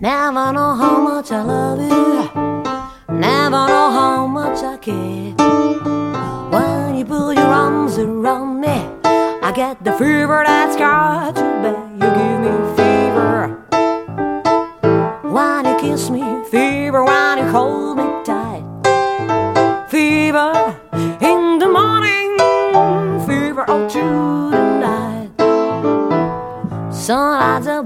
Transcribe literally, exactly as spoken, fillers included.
Never know how much I love you, never know how much I care. When you put your arms around me, I get the fever that's got you back. You give me fever when you kiss me, fever when you hold me tight, fever in the morning, fever all through the night. Sun lights up